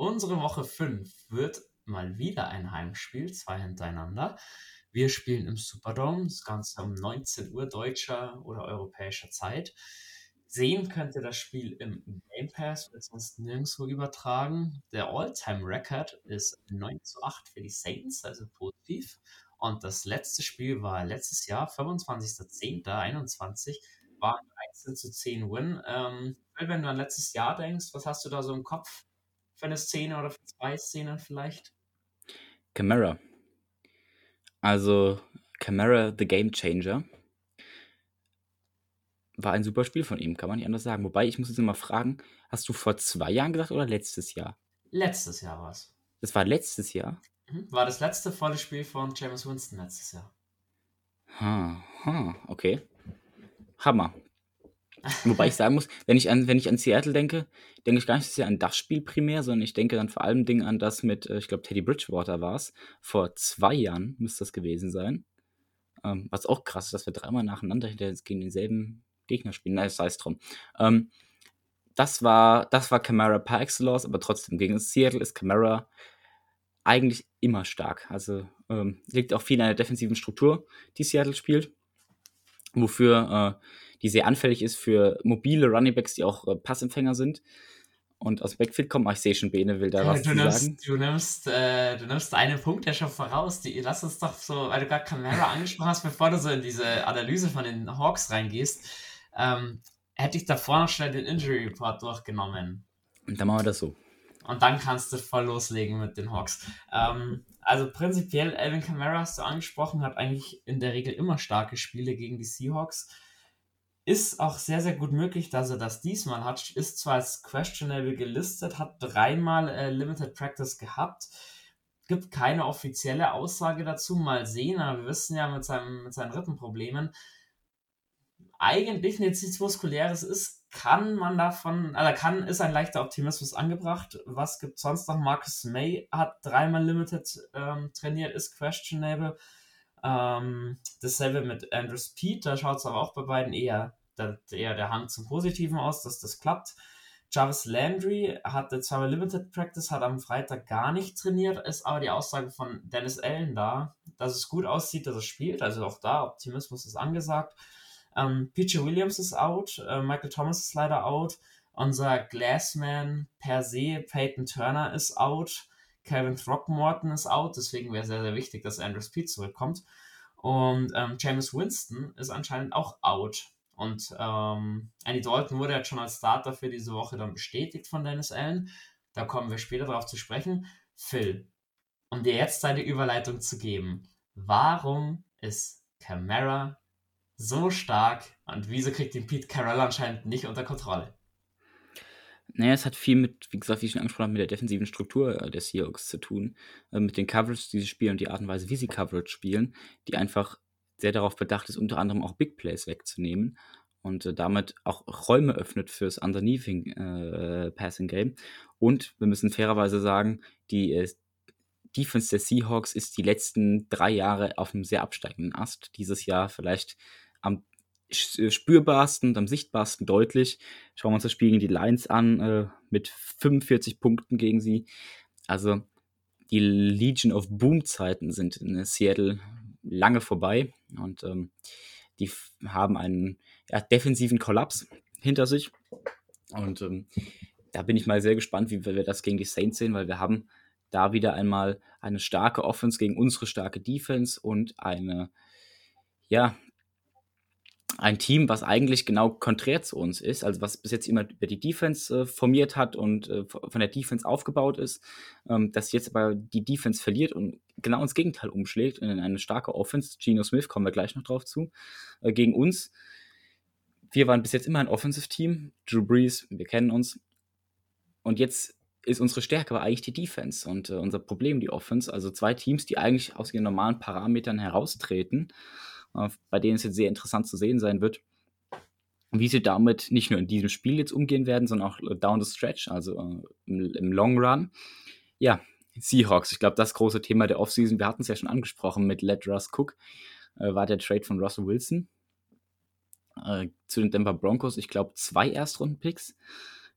Unsere Woche 5 wird mal wieder ein Heimspiel, 2 hintereinander. Wir spielen im Superdome, das Ganze um 19 Uhr deutscher oder europäischer Zeit. Sehen könnt ihr das Spiel im Game Pass, wird sonst nirgendwo übertragen. Der All-Time-Record ist 9:8 für die Saints, also positiv. Und das letzte Spiel war letztes Jahr, 25.10.21, war ein 13:10 Win. Wenn du an letztes Jahr denkst, was hast du da so im Kopf für eine Szene oder für 2 Szenen vielleicht? Kamara. Also Kamara, the Game Changer. War ein super Spiel von ihm, kann man nicht anders sagen. Wobei, ich muss jetzt mal fragen, hast du vor 2 Jahren gesagt oder letztes Jahr? Letztes Jahr war es. Das war letztes Jahr? War das letzte volle Spiel von Jameis Winston letztes Jahr. Okay. Hammer. Wobei ich sagen muss, wenn ich an Seattle denke, denke ich gar nicht so sehr an das Spiel primär, sondern ich denke dann vor allem an das mit, ich glaube, Teddy Bridgewater war es. Vor 2 Jahren müsste das gewesen sein. Was auch krass ist, dass wir 3-mal nacheinander gegen denselben Gegner spielen. Nein, sei es drum. Das war Kamara par excellence, aber trotzdem, gegen Seattle ist Kamara eigentlich immer stark. Also liegt auch viel an der defensiven Struktur, die Seattle spielt, wofür die sehr anfällig ist für mobile Runningbacks, die auch Passempfänger sind und aus dem Backfield kommen. Ich sehe schon, Bene will da was Du zu sagen. nimmst einen Punkt ja schon voraus. Lass uns doch so, weil du gerade Kamara angesprochen hast, bevor du so in diese Analyse von den Hawks reingehst, hätte ich davor noch schnell den Injury Report durchgenommen. Und dann machen wir das so. Und dann kannst du voll loslegen mit den Hawks. Also prinzipiell, Alvin Kamara hast du angesprochen, hat eigentlich in der Regel immer starke Spiele gegen die Seahawks. Ist auch sehr, sehr gut möglich, dass er das diesmal hat. Ist zwar als questionable gelistet, hat 3-mal Limited Practice gehabt. Gibt keine offizielle Aussage dazu. Mal sehen, aber wir wissen ja mit seinen Rippenproblemen, eigentlich nichts Muskuläres ist, ist ein leichter Optimismus angebracht. Was gibt sonst noch? Marcus May hat 3-mal Limited trainiert, ist questionable. Dasselbe mit Andrew Speed, da schaut es aber auch bei beiden eher der Hang zum Positiven aus, dass das klappt. Jarvis Landry hatte zwar Limited Practice, hat am Freitag gar nicht trainiert, ist aber die Aussage von Dennis Allen da, dass es gut aussieht, dass er spielt, also auch da, Optimismus ist angesagt. PJ Williams ist out, Michael Thomas ist leider out, unser Glassman per se, Peyton Turner ist out, Calvin Throckmorton ist out, deswegen wäre sehr, sehr wichtig, dass Andrew Speed zurückkommt. Und Jameis Winston ist anscheinend auch out. Und Andy Dalton wurde jetzt schon als Starter für diese Woche dann bestätigt von Dennis Allen. Da kommen wir später darauf zu sprechen. Phil, um dir jetzt deine Überleitung zu geben, warum ist Kamara so stark und wieso kriegt ihn Pete Carroll anscheinend nicht unter Kontrolle? Naja, es hat viel mit, wie gesagt, wie ich schon angesprochen habe, mit der defensiven Struktur der Seahawks zu tun, mit den Coverage, die sie spielen und die Art und Weise, wie sie Coverage spielen, die einfach sehr darauf bedacht ist, unter anderem auch Big Plays wegzunehmen und damit auch Räume öffnet fürs Underneathing Passing Game. Und wir müssen fairerweise sagen, die Defense der Seahawks ist die letzten 3 Jahre auf einem sehr absteigenden Ast. Dieses Jahr vielleicht am spürbarsten und am sichtbarsten deutlich. Schauen wir uns das Spiel gegen die Lions an, mit 45 Punkten gegen sie. Also die Legion of Boom-Zeiten sind in Seattle lange vorbei und die haben einen defensiven Kollaps hinter sich. Und da bin ich mal sehr gespannt, wie wir das gegen die Saints sehen, weil wir haben da wieder einmal eine starke Offense gegen unsere starke Defense und ein Team, was eigentlich genau konträr zu uns ist, also was bis jetzt immer über die Defense formiert hat und von der Defense aufgebaut ist, dass jetzt aber die Defense verliert und genau ins Gegenteil umschlägt in eine starke Offense. Geno Smith, kommen wir gleich noch drauf zu, gegen uns. Wir waren bis jetzt immer ein Offensive-Team. Drew Brees, wir kennen uns. Und jetzt ist unsere Stärke aber eigentlich die Defense und unser Problem die Offense. Also 2 Teams, die eigentlich aus ihren normalen Parametern heraustreten, bei denen es jetzt sehr interessant zu sehen sein wird, wie sie damit nicht nur in diesem Spiel jetzt umgehen werden, sondern auch down the stretch, also im Long Run. Ja, Seahawks, ich glaube, das große Thema der Offseason, wir hatten es ja schon angesprochen mit Let Russ Cook, war der Trade von Russell Wilson zu den Denver Broncos. Ich glaube, 2 Erstrunden-Picks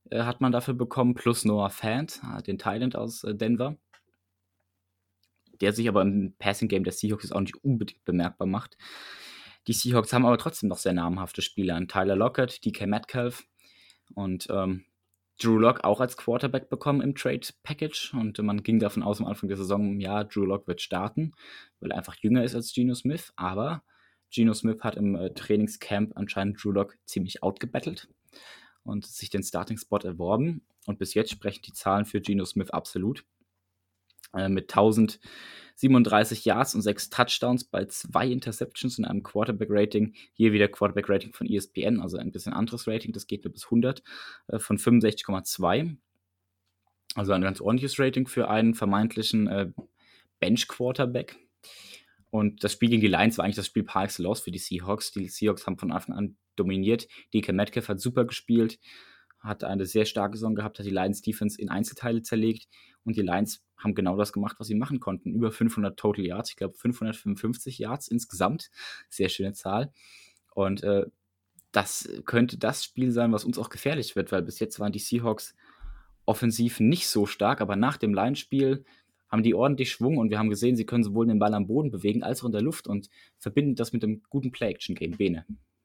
hat man dafür bekommen, plus Noah Fant, den Tight aus Denver, der sich aber im Passing-Game der Seahawks jetzt auch nicht unbedingt bemerkbar macht. Die Seahawks haben aber trotzdem noch sehr namhafte Spieler. Tyler Lockett, DK Metcalf und Drew Lock auch als Quarterback bekommen im Trade-Package. Und man ging davon aus am Anfang der Saison, ja, Drew Lock wird starten, weil er einfach jünger ist als Geno Smith. Aber Geno Smith hat im Trainingscamp anscheinend Drew Lock ziemlich outgebattelt und sich den Starting-Spot erworben. Und bis jetzt sprechen die Zahlen für Geno Smith absolut. Mit 1037 Yards und 6 Touchdowns bei 2 Interceptions in einem Quarterback-Rating. Hier wieder Quarterback-Rating von ESPN, also ein bisschen anderes Rating, das geht nur bis 100, von 65,2. Also ein ganz ordentliches Rating für einen vermeintlichen Bench-Quarterback. Und das Spiel gegen die Lions war eigentlich das Spiel par excellence für die Seahawks. Die Seahawks haben von Anfang an dominiert. DK Metcalf hat super gespielt, hat eine sehr starke Saison gehabt, hat die Lions Defense in Einzelteile zerlegt und die Lions haben genau das gemacht, was sie machen konnten. Über 500 Total Yards, ich glaube 555 Yards insgesamt. Sehr schöne Zahl. Und das könnte das Spiel sein, was uns auch gefährlich wird, weil bis jetzt waren die Seahawks offensiv nicht so stark, aber nach dem Lions-Spiel haben die ordentlich Schwung und wir haben gesehen, sie können sowohl den Ball am Boden bewegen als auch in der Luft und verbinden das mit einem guten Play-Action-Game. Bene.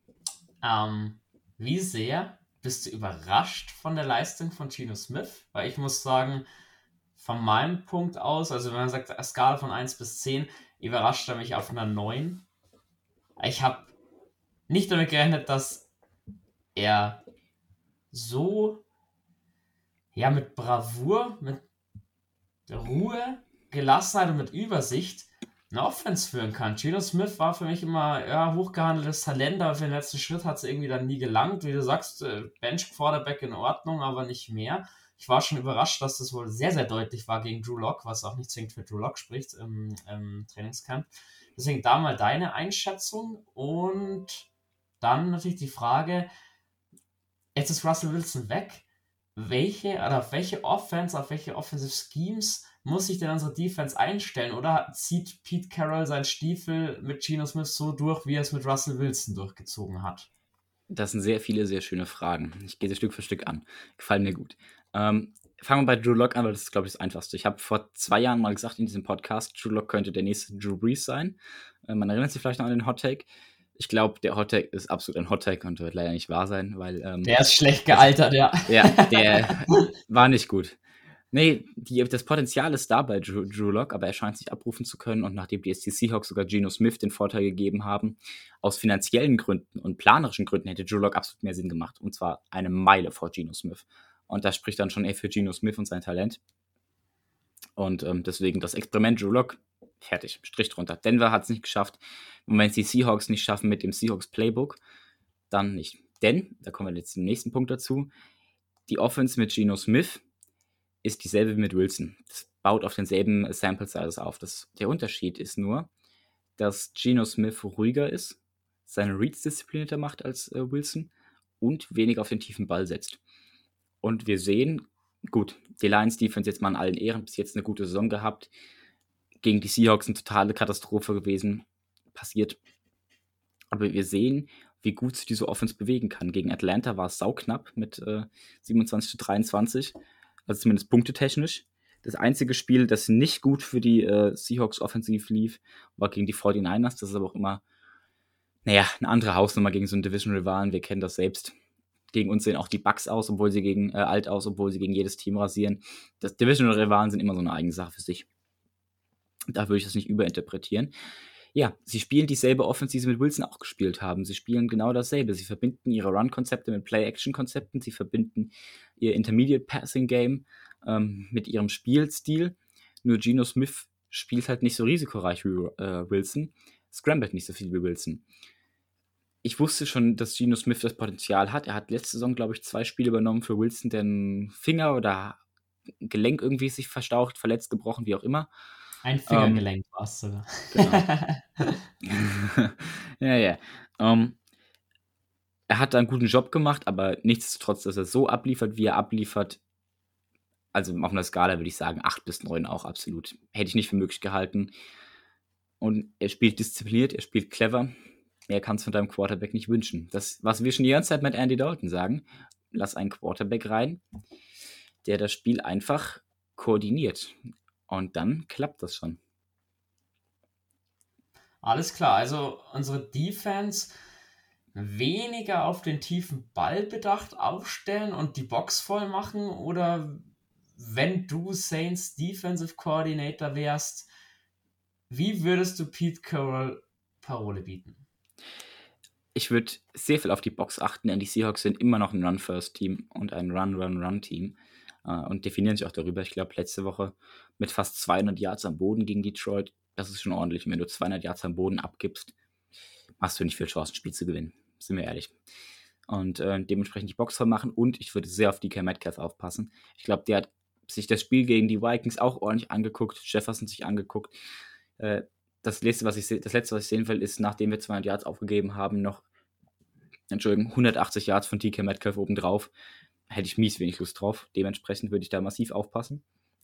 Wie sehr bist du überrascht von der Leistung von Geno Smith? Weil ich muss sagen, von meinem Punkt aus, also wenn man sagt, eine Skala von 1 bis 10, überrascht er mich auf einer 9. Ich habe nicht damit gerechnet, dass er so mit Bravour, mit Ruhe, Gelassenheit und mit Übersicht eine Offense führen kann. Geno Smith war für mich immer hochgehandeltes Talent, aber für den letzten Schritt hat es irgendwie dann nie gelangt. Wie du sagst, Bench-Quarterback in Ordnung, aber nicht mehr. Ich war schon überrascht, dass das wohl sehr, sehr deutlich war gegen Drew Lock, was auch nicht zwingend für Drew Lock spricht im Trainingscamp. Deswegen da mal deine Einschätzung und dann natürlich die Frage, jetzt ist Russell Wilson weg. Auf welche Offense, auf welche Offensive Schemes muss sich denn unsere Defense einstellen? Oder zieht Pete Carroll seinen Stiefel mit Geno Smith so durch, wie er es mit Russell Wilson durchgezogen hat? Das sind sehr viele, sehr schöne Fragen. Ich gehe sie Stück für Stück an. Gefallen mir gut. Fangen wir bei Drew Lock an, weil das ist, glaube ich, das Einfachste. Ich habe vor 2 Jahren mal gesagt in diesem Podcast, Drew Lock könnte der nächste Drew Brees sein. Man erinnert sich vielleicht noch an den Hot Take. Ich glaube, der Hot Take ist absolut ein Hot Take und wird leider nicht wahr sein, weil der ist schlecht gealtert, ja. Ja, der war nicht gut. Nee, das Potenzial ist da bei Drew Lock, aber er scheint sich abrufen zu können. Und nachdem die Seahawks sogar Geno Smith den Vorteil gegeben haben, aus finanziellen Gründen und planerischen Gründen hätte Drew Lock absolut mehr Sinn gemacht. Und zwar eine Meile vor Geno Smith. Und das spricht dann schon für Geno Smith und sein Talent. Und deswegen das Experiment Drew Lock, fertig, Strich drunter. Denver hat es nicht geschafft. Und wenn es die Seahawks nicht schaffen mit dem Seahawks Playbook, dann nicht. Denn, da kommen wir jetzt zum nächsten Punkt dazu, die Offense mit Geno Smith ist dieselbe wie mit Wilson. Das baut auf denselben Sample Sizes auf. Der Unterschied ist nur, dass Geno Smith ruhiger ist, seine Reads disziplinierter macht als Wilson und weniger auf den tiefen Ball setzt. Und wir sehen, gut, die Lions Defense jetzt mal in allen Ehren, bis jetzt eine gute Saison gehabt. Gegen die Seahawks eine totale Katastrophe gewesen, passiert. Aber wir sehen, wie gut sich diese Offense bewegen kann. Gegen Atlanta war es sauknapp mit 27-23. Also zumindest punktetechnisch. Das einzige Spiel, das nicht gut für die Seahawks offensiv lief, war gegen die 49ers. Das ist aber auch immer, eine andere Hausnummer gegen so einen Division-Rivalen. Wir kennen das selbst. Gegen uns sehen auch die Bucks aus, obwohl sie gegen jedes Team rasieren. Das Division-Rivalen sind immer so eine eigene Sache für sich. Da würde ich das nicht überinterpretieren. Ja, sie spielen dieselbe Offense, die sie mit Wilson auch gespielt haben. Sie spielen genau dasselbe. Sie verbinden ihre Run-Konzepte mit Play-Action-Konzepten. Sie verbinden ihr Intermediate-Passing-Game mit ihrem Spielstil. Nur Geno Smith spielt halt nicht so risikoreich wie Wilson. Scrambled nicht so viel wie Wilson. Ich wusste schon, dass Geno Smith das Potenzial hat. Er hat letzte Saison, glaube ich, 2 Spiele übernommen für Wilson, den Finger oder Gelenk irgendwie sich verstaucht, verletzt, gebrochen, wie auch immer. Ein Fingergelenk war es sogar. Genau. ja. Er hat da einen guten Job gemacht, aber nichtsdestotrotz, dass er so abliefert, wie er abliefert, also auf einer Skala würde ich sagen 8 bis 9 auch absolut. Hätte ich nicht für möglich gehalten. Und er spielt diszipliniert, er spielt clever. Er kann es von deinem Quarterback nicht wünschen. Das, was wir schon die ganze Zeit mit Andy Dalton sagen, lass einen Quarterback rein, der das Spiel einfach koordiniert. Und dann klappt das schon. Alles klar, also unsere Defense weniger auf den tiefen Ball bedacht aufstellen und die Box voll machen, oder wenn du Saints Defensive Coordinator wärst, wie würdest du Pete Carroll Parole bieten? Ich würde sehr viel auf die Box achten, denn die Seahawks sind immer noch ein Run-First-Team und ein Run-Run-Run-Team und definieren sich auch darüber. Ich glaube, letzte Woche mit fast 200 Yards am Boden gegen Detroit, das ist schon ordentlich. Und wenn du 200 Yards am Boden abgibst, hast du nicht viel Chance, ein Spiel zu gewinnen. Sind wir ehrlich. Und dementsprechend die Box voll machen und ich würde sehr auf DK Metcalf aufpassen. Ich glaube, der hat sich das Spiel gegen die Vikings auch ordentlich angeguckt, Jefferson sich angeguckt. Das letzte, was ich sehen will, ist, nachdem wir 200 Yards aufgegeben haben, noch 180 Yards von DK Metcalf obendrauf. Hätte ich mies wenig Lust drauf. Dementsprechend würde ich da massiv aufpassen.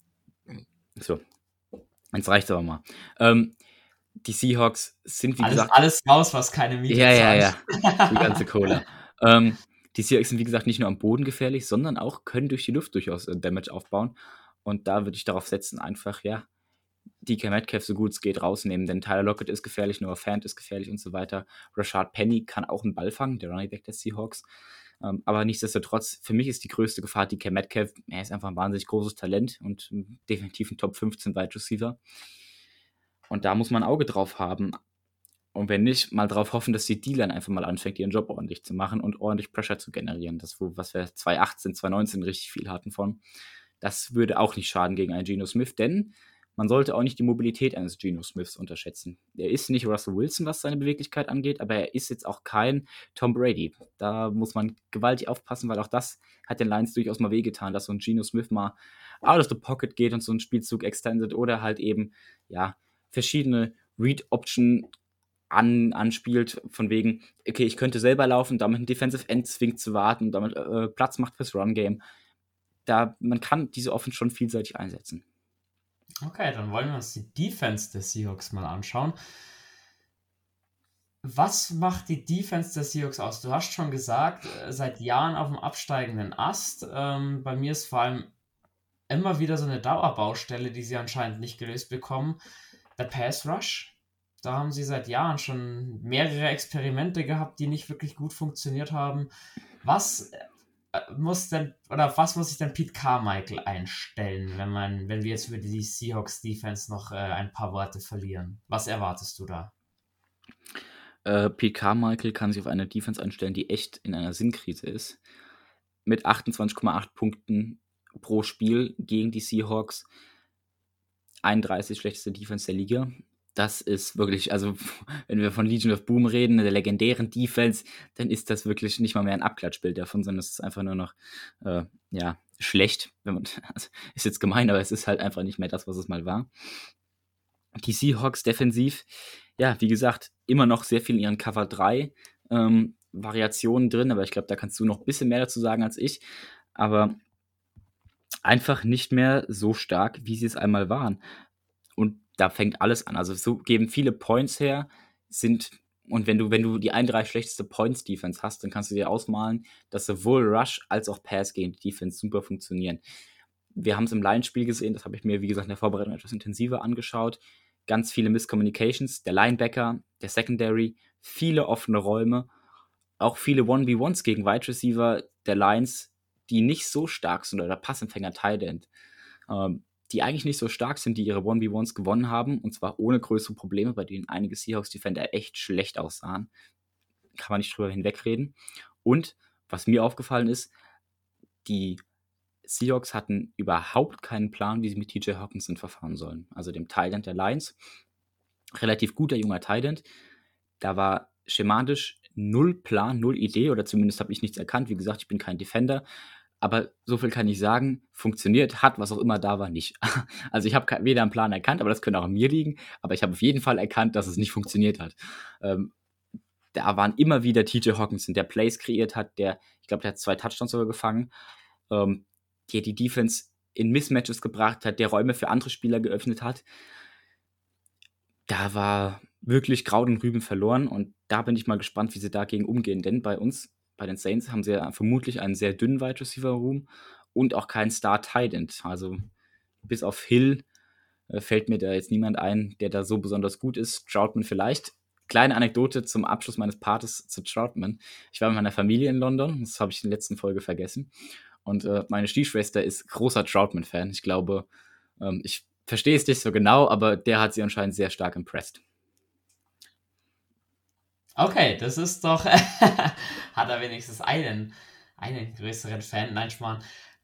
So, jetzt reicht's aber mal. Die Seahawks sind, wie gesagt... Alles raus, was keine Miete zahlt. Ja. Die ganze Cola. Die Seahawks sind, wie gesagt, nicht nur am Boden gefährlich, sondern auch können durch die Luft durchaus Damage aufbauen. Und da würde ich darauf setzen, einfach, DK Metcalf so gut es geht rausnehmen, denn Tyler Lockett ist gefährlich, Noah Fant ist gefährlich und so weiter. Rashad Penny kann auch einen Ball fangen, der Running Back der Seahawks. Aber nichtsdestotrotz, für mich ist die größte Gefahr DK Metcalf. Er ist einfach ein wahnsinnig großes Talent und definitiv ein Top 15 Wide Receiver. Und da muss man ein Auge drauf haben. Und wenn nicht, mal drauf hoffen, dass die D-Line einfach mal anfängt, ihren Job ordentlich zu machen und ordentlich Pressure zu generieren. Das, was wir 2018, 2019 richtig viel hatten von. Das würde auch nicht schaden gegen einen Geno Smith, denn man sollte auch nicht die Mobilität eines Geno Smiths unterschätzen. Er ist nicht Russell Wilson, was seine Beweglichkeit angeht, aber er ist jetzt auch kein Tom Brady. Da muss man gewaltig aufpassen, weil auch das hat den Lions durchaus mal wehgetan, dass so ein Geno Smith mal out of the pocket geht und so einen Spielzug extended oder halt eben, verschiedene Read-Option anspielt, von wegen, okay, ich könnte selber laufen, damit ein Defensive End zwingt zu warten und damit Platz macht fürs Run-Game. Man kann diese Offense schon vielseitig einsetzen. Okay, dann wollen wir uns die Defense der Seahawks mal anschauen. Was macht die Defense der Seahawks aus? Du hast schon gesagt, seit Jahren auf dem absteigenden Ast. Bei mir ist vor allem immer wieder so eine Dauerbaustelle, die sie anscheinend nicht gelöst bekommen. Der Pass Rush. Da haben sie seit Jahren schon mehrere Experimente gehabt, die nicht wirklich gut funktioniert haben. Was muss sich denn Pete Carmichael einstellen, wenn wir jetzt über die Seahawks Defense noch ein paar Worte verlieren? Was erwartest du da? Pete Carmichael kann sich auf eine Defense einstellen, die echt in einer Sinnkrise ist. Mit 28,8 Punkten pro Spiel gegen die Seahawks. 31 schlechteste Defense der Liga. Das ist wirklich, also wenn wir von Legion of Boom reden, der legendären Defense, dann ist das wirklich nicht mal mehr ein Abklatschbild davon, sondern es ist einfach nur noch, schlecht. Also ist jetzt gemein, aber es ist halt einfach nicht mehr das, was es mal war. Die Seahawks defensiv, wie gesagt, immer noch sehr viel in ihren Cover 3 Variationen drin, aber ich glaube, da kannst du noch ein bisschen mehr dazu sagen als ich. Aber einfach nicht mehr so stark, wie sie es einmal waren. Und da fängt alles an. Also so geben viele Points her, und wenn du die 31 schlechteste Points-Defense hast, dann kannst du dir ausmalen, dass sowohl Rush als auch Pass-Game-Defense super funktionieren. Wir haben es im Lions-Spiel gesehen, das habe ich mir, wie gesagt, in der Vorbereitung etwas intensiver angeschaut. Ganz viele Miscommunications, der Linebacker, der Secondary, viele offene Räume, auch viele 1v1s gegen Wide Receiver der Lions, die nicht so stark sind, oder Passempfänger Tight End, die eigentlich nicht so stark sind, die ihre 1v1s gewonnen haben, und zwar ohne größere Probleme, bei denen einige Seahawks-Defender echt schlecht aussahen. Kann man nicht drüber hinwegreden. Und was mir aufgefallen ist, die Seahawks hatten überhaupt keinen Plan, wie sie mit TJ Hockenson verfahren sollen. Also dem Tight End der Lions. Relativ guter junger Tight End. Da war schematisch null Plan, null Idee, oder zumindest habe ich nichts erkannt. Wie gesagt, ich bin kein Defender. Aber so viel kann ich sagen, funktioniert hat, was auch immer da war, nicht. Also ich habe weder einen Plan erkannt, aber das könnte auch an mir liegen, aber ich habe auf jeden Fall erkannt, dass es nicht funktioniert hat. Da waren immer wieder TJ Hockenson, der Plays kreiert hat, ich glaube, der hat 2 Touchdowns sogar gefangen, der die Defense in Mismatches gebracht hat, der Räume für andere Spieler geöffnet hat. Da war wirklich Kraut und Rüben verloren, und da bin ich mal gespannt, wie sie dagegen umgehen, denn bei uns bei den Saints haben sie ja vermutlich einen sehr dünnen Wide Receiver Room und auch keinen Star Tight End. Also bis auf Hill fällt mir da jetzt niemand ein, der da so besonders gut ist. Troutman vielleicht. Kleine Anekdote zum Abschluss meines Partes zu Troutman. Ich war mit meiner Familie in London, das habe ich in der letzten Folge vergessen. Und meine Stiefschwester ist großer Troutman-Fan. Ich glaube, ich verstehe es nicht so genau, aber der hat sie anscheinend sehr stark impressed. Okay, das ist doch. Hat er wenigstens einen größeren Fan? Nein, Schmarrn.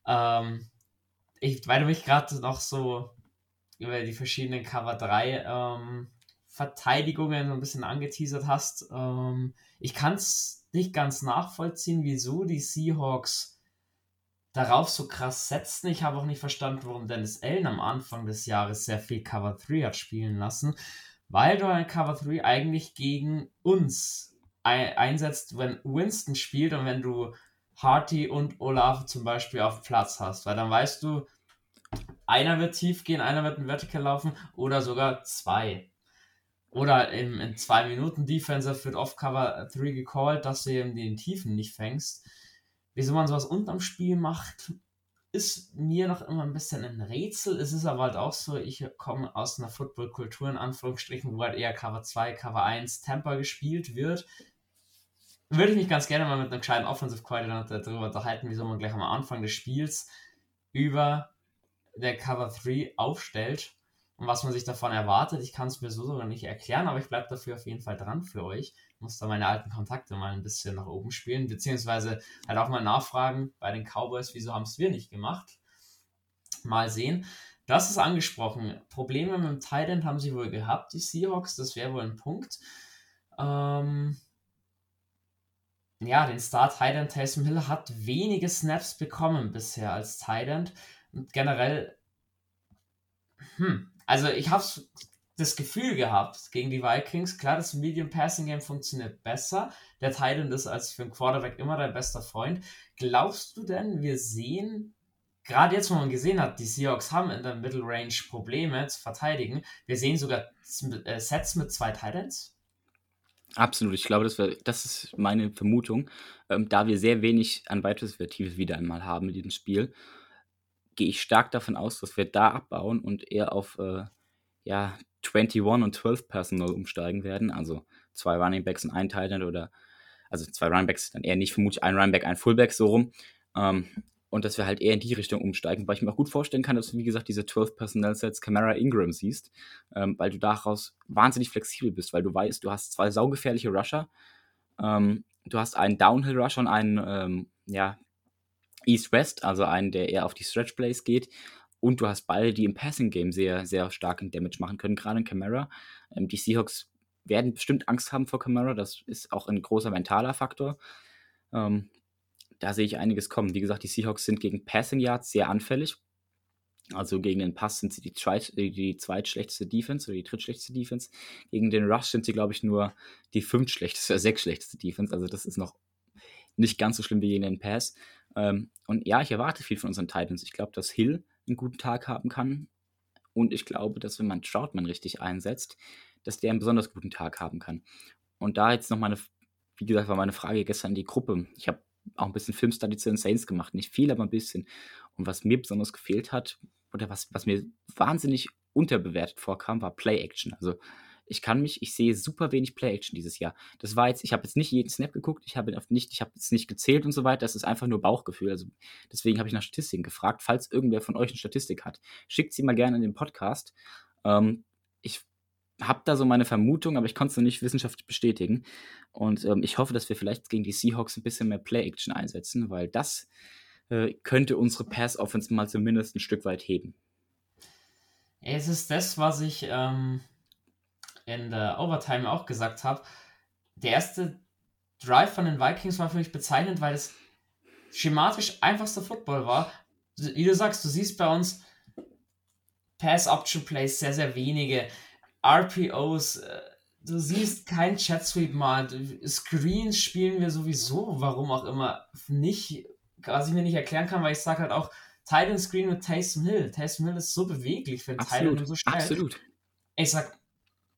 Weil du mich gerade noch so über die verschiedenen Cover 3 Verteidigungen so ein bisschen angeteasert hast. Ich kann es nicht ganz nachvollziehen, wieso die Seahawks darauf so krass setzen. Ich habe auch nicht verstanden, warum Dennis Allen am Anfang des Jahres sehr viel Cover 3 hat spielen lassen, weil du ein Cover 3 eigentlich gegen uns einsetzt, wenn Winston spielt und wenn du Harty und Olave zum Beispiel auf dem Platz hast, weil dann weißt du, einer wird tief gehen, einer wird ein Vertical laufen oder sogar zwei. Oder in 2 Minuten Defensive wird oft Cover 3 gecallt, dass du eben den Tiefen nicht fängst. Wieso man sowas unterm Spiel macht, ist mir noch immer ein bisschen ein Rätsel. Es ist aber halt auch so, ich komme aus einer Football-Kultur in Anführungsstrichen, wo halt eher Cover 2, Cover 1 Temper gespielt wird. Würde ich mich ganz gerne mal mit einem gescheiten Offensive Coordinator darüber unterhalten, wieso man gleich am Anfang des Spiels über der Cover 3 aufstellt und was man sich davon erwartet. Ich kann es mir so sogar nicht erklären, aber ich bleibe dafür auf jeden Fall dran für euch. Ich muss da meine alten Kontakte mal ein bisschen nach oben spielen, beziehungsweise halt auch mal nachfragen bei den Cowboys, wieso haben es wir nicht gemacht. Mal sehen. Das ist angesprochen. Probleme mit dem Tight End haben sie wohl gehabt, die Seahawks, das wäre wohl ein Punkt. Ja, den Star-Tight End Taysom Hill hat wenige Snaps bekommen bisher als Tight End. Und generell, also ich habe das Gefühl gehabt gegen die Vikings, klar, das Medium Passing Game funktioniert besser. Der Tight End ist als für einen Quarterback immer dein bester Freund. Glaubst du denn, wir sehen, gerade jetzt, wo man gesehen hat, die Seahawks haben in der Middle Range Probleme zu verteidigen, wir sehen sogar Sets mit 2 Tight Ends? Absolut, ich glaube, das ist meine Vermutung. Da wir sehr wenig an Wide-Receiver wieder einmal haben in diesem Spiel, gehe ich stark davon aus, dass wir da abbauen und eher auf 21 und 12 Personal umsteigen werden. Also 2 Running Backs und ein Tight End also 2 Running Backs, dann eher nicht, vermutlich ein Running Back, ein Fullback, so rum. Und dass wir halt eher in die Richtung umsteigen, weil ich mir auch gut vorstellen kann, dass du, wie gesagt, diese 12 Personnel-Sets Kamara Ingram siehst, weil du daraus wahnsinnig flexibel bist, weil du weißt, du hast 2 saugefährliche Rusher, du hast einen Downhill-Rusher und einen, East-West, also einen, der eher auf die Stretch-Plays geht, und du hast beide, die im Passing-Game sehr, sehr starken Damage machen können, gerade in Kamara. Die Seahawks werden bestimmt Angst haben vor Kamara, das ist auch ein großer mentaler Faktor. Da sehe ich einiges kommen. Wie gesagt, die Seahawks sind gegen Passing Yards sehr anfällig. Also gegen den Pass sind sie die zweitschlechteste Defense oder die drittschlechteste Defense. Gegen den Rush sind sie, glaube ich, nur die 5. oder 6. schlechteste Defense. Also das ist noch nicht ganz so schlimm wie gegen den Pass. Und ja, ich erwarte viel von unseren Titans. Ich glaube, dass Hill einen guten Tag haben kann. Und ich glaube, dass wenn man Troutman richtig einsetzt, dass der einen besonders guten Tag haben kann. Und da jetzt noch wie gesagt, war meine Frage gestern in die Gruppe. Ich habe auch ein bisschen Filmstudy zu den Saints gemacht. Nicht viel, aber ein bisschen. Und was mir besonders gefehlt hat, oder was mir wahnsinnig unterbewertet vorkam, war Play-Action. Also ich sehe super wenig Play-Action dieses Jahr. Das war jetzt, ich habe jetzt nicht jeden Snap geguckt, ich habe jetzt nicht gezählt und so weiter, das ist einfach nur Bauchgefühl. Also deswegen habe ich nach Statistiken gefragt. Falls irgendwer von euch eine Statistik hat, schickt sie mal gerne in den Podcast. Ich habe da so meine Vermutung, aber ich konnte es noch nicht wissenschaftlich bestätigen. Und ich hoffe, dass wir vielleicht gegen die Seahawks ein bisschen mehr Play-Action einsetzen, weil das könnte unsere Pass-Offense mal zumindest ein Stück weit heben. Es ist das, was ich in der Overtime auch gesagt habe. Der erste Drive von den Vikings war für mich bezeichnend, weil es schematisch einfachster Football war. Wie du sagst, du siehst bei uns Pass-Option-Plays sehr, sehr wenige. RPOs, du siehst kein Jet-Sweep mal. Screens spielen wir sowieso, warum auch immer, nicht. Was ich mir nicht erklären kann, weil ich sage halt auch, Tight End Screen mit Taysom Hill. Taysom Hill ist so beweglich für einen Tight End und so schnell. Absolut. Ich sag,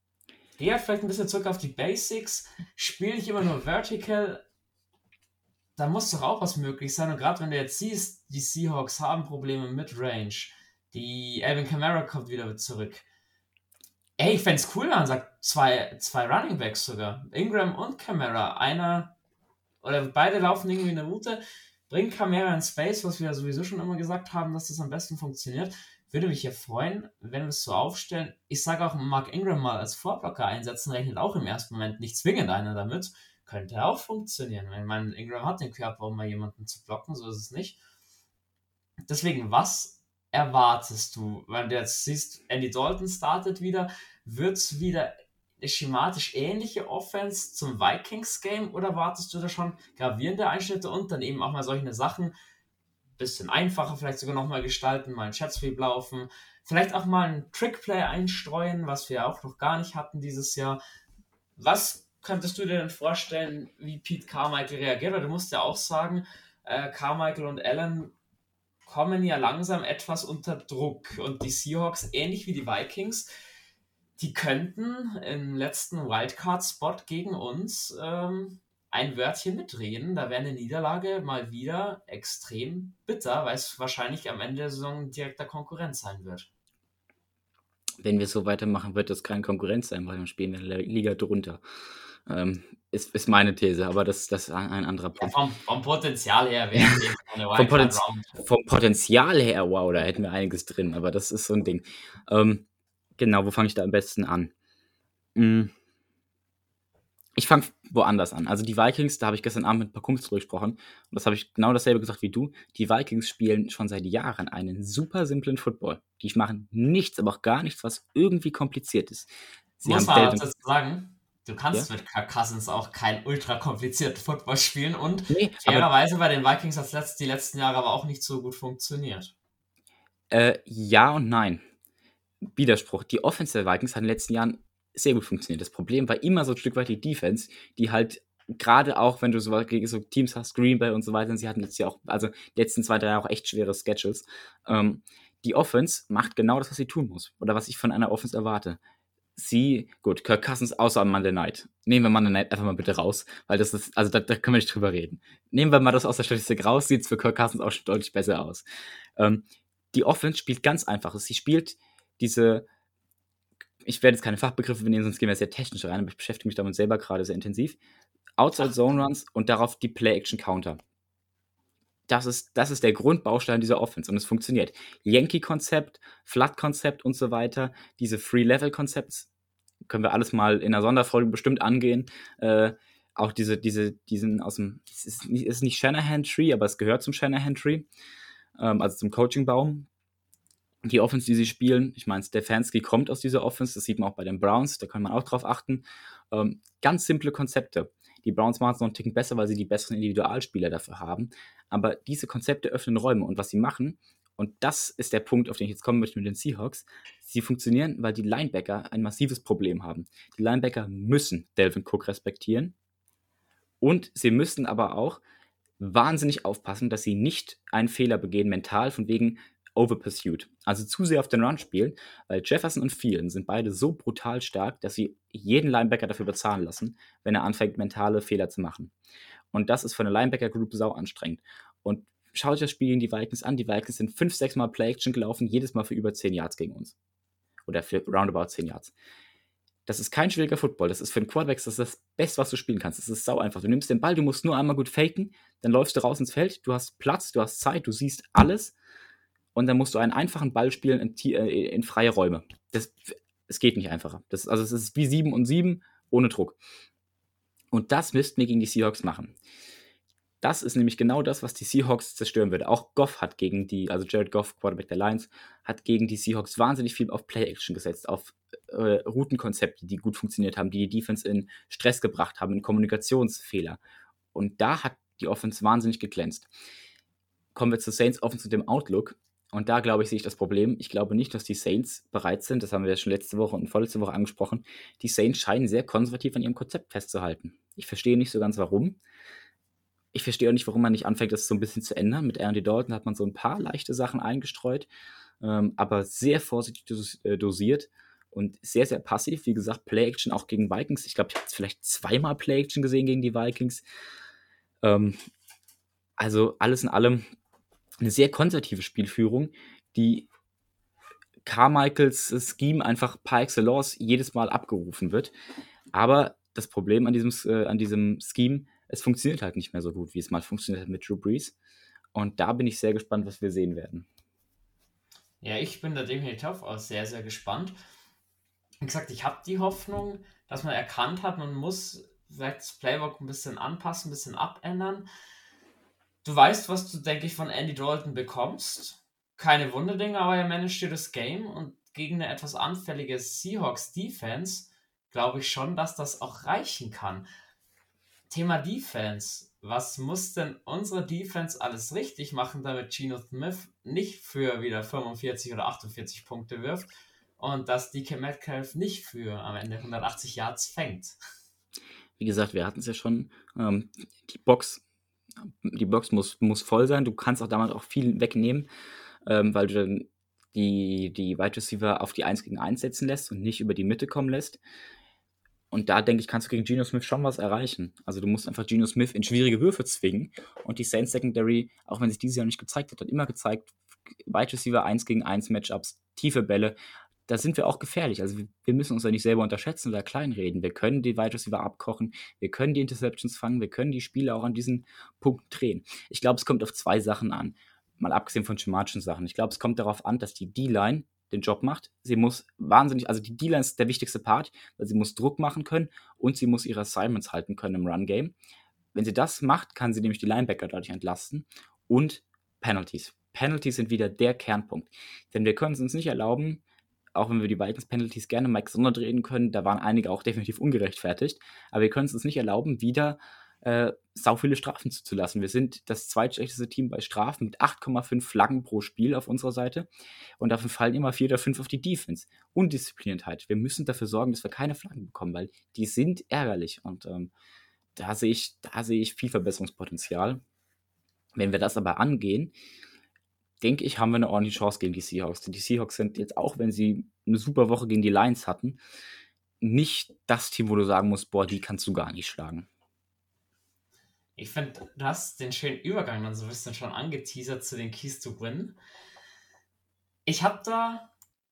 geh vielleicht ein bisschen zurück auf die Basics, spiel nicht immer nur Vertical. da muss doch auch was möglich sein. Und gerade wenn du jetzt siehst, die Seahawks haben Probleme mit Range. Die Alvin Kamara kommt wieder zurück. Ey, ich fände es cool, wenn man sagt, zwei Running Backs sogar. Ingram und Kamara. Oder beide laufen irgendwie eine Route. Bringt Kamara in Space, was wir ja sowieso schon immer gesagt haben, dass das am besten funktioniert. Würde mich ja freuen, wenn wir es so aufstellen. Ich sage auch, Mark Ingram mal als Vorblocker einsetzen, rechnet auch im ersten Moment nicht zwingend einer damit. Könnte auch funktionieren. Ich meine, Ingram hat den Körper, um mal jemanden zu blocken, so ist es nicht. Deswegen, was erwartest du? Wenn du jetzt siehst, Andy Dalton startet wieder, wird es wieder eine schematisch ähnliche Offense zum Vikings-Game oder wartest du da schon gravierende Einschnitte und dann eben auch mal solche Sachen, bisschen einfacher vielleicht sogar nochmal gestalten, mal ein Chat-Sweep laufen, vielleicht auch mal ein Trickplay einstreuen, was wir auch noch gar nicht hatten dieses Jahr. Was könntest du dir denn vorstellen, wie Pete Carmichael reagiert? Weil du musst ja auch sagen, Carmichael und Allen kommen ja langsam etwas unter Druck und die Seahawks, ähnlich wie die Vikings, die könnten im letzten Wildcard-Spot gegen uns ein Wörtchen mitreden. Da wäre eine Niederlage mal wieder extrem bitter, weil es wahrscheinlich am Ende der Saison ein direkter Konkurrent sein wird. Wenn wir so weitermachen, wird das keine Konkurrenz sein, weil dann spielen wir in der Liga drunter. Ist meine These, aber das ist ein anderer Punkt. Ja, vom Potenzial her wäre es eine Wildcard-Round. Vom Potenzial her, wow, da hätten wir einiges drin, aber das ist so ein Ding. Genau, wo fange ich da am besten an? Ich fange woanders an. Also die Vikings, da habe ich gestern Abend mit ein paar Kumpels drüber gesprochen und das habe ich genau dasselbe gesagt wie du. Die Vikings spielen schon seit Jahren einen super simplen Football. Die machen nichts, aber auch gar nichts, was irgendwie kompliziert ist. Muss man dazu sagen, du kannst mit Kirk Cousins auch kein ultra komplizierten Football spielen und fairerweise bei den Vikings hat es die letzten Jahre aber auch nicht so gut funktioniert. Ja und nein. Widerspruch. Die Offense der Vikings hat in den letzten Jahren sehr gut funktioniert. Das Problem war immer so ein Stück weit die Defense, die halt gerade auch, wenn du so Teams hast, Green Bay und so weiter, und sie hatten jetzt ja auch, also die letzten 2-3 Jahre auch echt schwere Schedules. Die Offense macht genau das, was sie tun muss. Oder was ich von einer Offense erwarte. Gut, Kirk Cousins außer am Monday Night. Nehmen wir Monday Night einfach mal bitte raus, weil das ist, also da können wir nicht drüber reden. Nehmen wir mal das aus der Statistik raus, sieht es für Kirk Cousins auch schon deutlich besser aus. Die Offense spielt ganz einfach. Sie spielt ich werde jetzt keine Fachbegriffe benehmen, sonst gehen wir sehr technisch rein, aber ich beschäftige mich damit selber gerade sehr intensiv. Outside Zone Runs und darauf die Play-Action-Counter. Das ist der Grundbaustein dieser Offense und es funktioniert. Yankee-Konzept, Flood-Konzept und so weiter, diese Free-Level-Konzepts, können wir alles mal in einer Sonderfolge bestimmt angehen. Auch diesen aus dem, es ist nicht Shanahan-Tree, aber es gehört zum Shanahan-Tree, also zum Coaching-Baum. Die Offense, die sie spielen, ich meine, Stefanski kommt aus dieser Offense, das sieht man auch bei den Browns, da kann man auch drauf achten. Ganz simple Konzepte. Die Browns machen es noch einen Ticken besser, weil sie die besseren Individualspieler dafür haben. Aber diese Konzepte öffnen Räume und was sie machen, und das ist der Punkt, auf den ich jetzt kommen möchte mit den Seahawks, sie funktionieren, weil die Linebacker ein massives Problem haben. Die Linebacker müssen Dalvin Cook respektieren und sie müssen aber auch wahnsinnig aufpassen, dass sie nicht einen Fehler begehen mental, von wegen Overpursuit. Also zu sehr auf den Run spielen, weil Jefferson und Thielen sind beide so brutal stark, dass sie jeden Linebacker dafür bezahlen lassen, wenn er anfängt, mentale Fehler zu machen. Und das ist für eine Linebacker-Group sau anstrengend. Und schaut euch das Spiel gegen die Vikings an. Die Vikings sind 5-6 Mal Play-Action gelaufen, jedes Mal für über 10 Yards gegen uns. Oder für roundabout 10 Yards. Das ist kein schwieriger Football. Das ist für einen Quarterback das Beste, was du spielen kannst. Das ist sau einfach. Du nimmst den Ball, du musst nur einmal gut faken, dann läufst du raus ins Feld, du hast Platz, du hast Zeit, du siehst alles und dann musst du einen einfachen Ball spielen in freie Räume. Es geht nicht einfacher. Es ist wie 7 und 7 ohne Druck. Und das müssten wir gegen die Seahawks machen. Das ist nämlich genau das, was die Seahawks zerstören würde. Auch Jared Goff, Quarterback der Lions, hat gegen die Seahawks wahnsinnig viel auf Play-Action gesetzt, auf Routenkonzepte, die gut funktioniert haben, die Defense in Stress gebracht haben, in Kommunikationsfehler. Und da hat die Offense wahnsinnig geglänzt. Kommen wir zur Saints Offense und dem Outlook. Und da, glaube ich, sehe ich das Problem. Ich glaube nicht, dass die Saints bereit sind, das haben wir ja schon letzte Woche und vorletzte Woche angesprochen, die Saints scheinen sehr konservativ an ihrem Konzept festzuhalten. Ich verstehe nicht so ganz, warum. Ich verstehe auch nicht, warum man nicht anfängt, das so ein bisschen zu ändern. Mit Andy Dalton hat man so ein paar leichte Sachen eingestreut, aber sehr vorsichtig dosiert und sehr, sehr passiv. Wie gesagt, Play-Action auch gegen Vikings. Ich glaube, ich habe jetzt vielleicht 2-mal Play-Action gesehen gegen die Vikings. Also alles in allem eine sehr konservative Spielführung, die Carmichaels Scheme einfach par excellence jedes Mal abgerufen wird. Aber das Problem an diesem Scheme, es funktioniert halt nicht mehr so gut, wie es mal funktioniert hat mit Drew Brees. Und da bin ich sehr gespannt, was wir sehen werden. Ja, ich bin da definitiv auch sehr, sehr gespannt. Wie gesagt, ich habe die Hoffnung, dass man erkannt hat, man muss vielleicht das Playbook ein bisschen anpassen, ein bisschen abändern. Du weißt, was du, denke ich, von Andy Dalton bekommst. Keine Wunderdinge, aber er managt dir das Game und gegen eine etwas anfällige Seahawks-Defense glaube ich schon, dass das auch reichen kann. Thema Defense. Was muss denn unsere Defense alles richtig machen, damit Geno Smith nicht für wieder 45 oder 48 Punkte wirft und dass DK Metcalf nicht für am Ende 180 Yards fängt? Wie gesagt, wir hatten es ja schon. Die Box muss voll sein. Du kannst auch damit auch viel wegnehmen, weil du dann die Wide Receiver auf die 1 gegen 1 setzen lässt und nicht über die Mitte kommen lässt. Und da, denke ich, kannst du gegen Geno Smith schon was erreichen. Also du musst einfach Geno Smith in schwierige Würfe zwingen. Und die Saints Secondary, auch wenn sich dieses Jahr nicht gezeigt hat immer gezeigt, Wide Receiver 1 gegen 1 Matchups, tiefe Bälle, da sind wir auch gefährlich. Also wir müssen uns ja nicht selber unterschätzen oder kleinreden. Wir können die Wide Receiver abkochen, wir können die Interceptions fangen, wir können die Spiele auch an diesen Punkten drehen. Ich glaube, es kommt auf 2 Sachen an. Mal abgesehen von schematischen Sachen. Ich glaube, es kommt darauf an, dass die D-Line den Job macht. Sie muss also die D-Line ist der wichtigste Part, weil sie muss Druck machen können und sie muss ihre Assignments halten können im Run-Game. Wenn sie das macht, kann sie nämlich die Linebacker dadurch entlasten und Penalties. Penalties sind wieder der Kernpunkt. Denn wir können es uns nicht erlauben, auch wenn wir die Vikings-Penalties gerne mal gesondert reden können, da waren einige auch definitiv ungerechtfertigt, aber wir können es uns nicht erlauben, wieder sau viele Strafen zuzulassen. Wir sind das zweitschlechteste Team bei Strafen mit 8,5 Flaggen pro Spiel auf unserer Seite und davon fallen immer 4 oder 5 auf die Defense. Undiszipliniertheit. Wir müssen dafür sorgen, dass wir keine Flaggen bekommen, weil die sind ärgerlich und da sehe ich viel Verbesserungspotenzial. Wenn wir das aber angehen, denke ich, haben wir eine ordentliche Chance gegen die Seahawks. Denn die Seahawks sind jetzt, auch wenn sie eine super Woche gegen die Lions hatten, nicht das Team, wo du sagen musst, boah, die kannst du gar nicht schlagen. Ich finde, du hast den schönen Übergang dann so ein bisschen schon angeteasert zu den Keys to Win. Ich habe da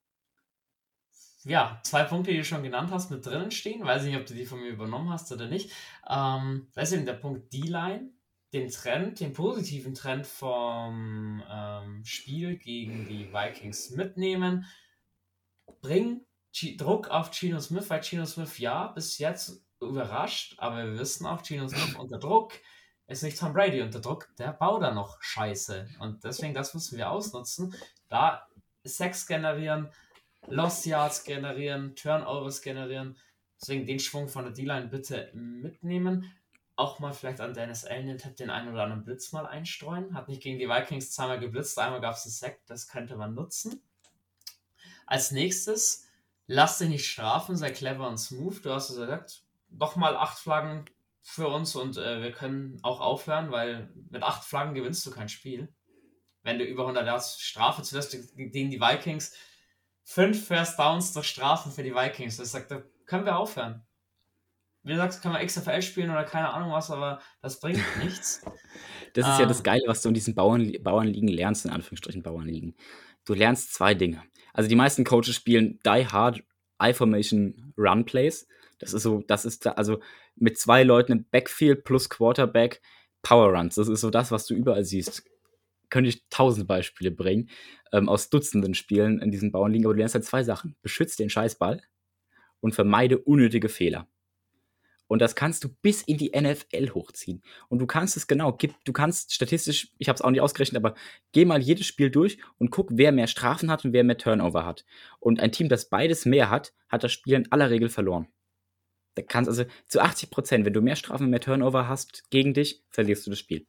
2 Punkte, die du schon genannt hast, mit drinnen stehen. Weiß nicht, ob du die von mir übernommen hast oder nicht. Da ist eben der Punkt D-Line. Den positiven Trend vom Spiel gegen die Vikings mitnehmen. Bring Druck auf Geno Smith, weil Geno Smith bis jetzt überrascht, aber wir wissen auch, Geno Smith unter Druck ist nicht Tom Brady unter Druck, der baut da noch Scheiße. Und deswegen, das müssen wir ausnutzen. Da Sacks generieren, Lost Yards generieren, Turnovers generieren. Deswegen den Schwung von der D-Line bitte mitnehmen. Auch mal vielleicht an Dennis Allen den einen oder anderen Blitz mal einstreuen. Hat nicht gegen die Vikings zweimal geblitzt, einmal gab es einen Sack, das könnte man nutzen. Als nächstes, lass dich nicht strafen, sei clever und smooth. Du hast es gesagt, nochmal 8 Flaggen für uns und wir können auch aufhören, weil mit 8 Flaggen gewinnst du kein Spiel. Wenn du über 100 Yards Strafe zulässt gegen die Vikings, 5 First Downs durch Strafen für die Vikings. Das sagt, da können wir aufhören. Wie du sagst, können wir XFL spielen oder keine Ahnung was, aber das bringt nichts. Das ist ja das Geile, was du in diesen Bauernligen lernst, in Anführungsstrichen Bauernligen. Du lernst 2 Dinge. Also die meisten Coaches spielen Die Hard I-Formation Run Plays. Also mit 2 Leuten im Backfield plus Quarterback Power Runs. Das ist so das, was du überall siehst. Könnte ich 1000 Beispiele bringen aus Dutzenden Spielen in diesen Bauernligen, aber du lernst halt 2 Sachen. Beschütze den Scheißball und vermeide unnötige Fehler. Und das kannst du bis in die NFL hochziehen. Und du kannst es du kannst statistisch, ich habe es auch nicht ausgerechnet, aber geh mal jedes Spiel durch und guck, wer mehr Strafen hat und wer mehr Turnover hat. Und ein Team, das beides mehr hat das Spiel in aller Regel verloren. Da kannst also zu 80%, wenn du mehr Strafen und mehr Turnover hast gegen dich, verlierst du das Spiel.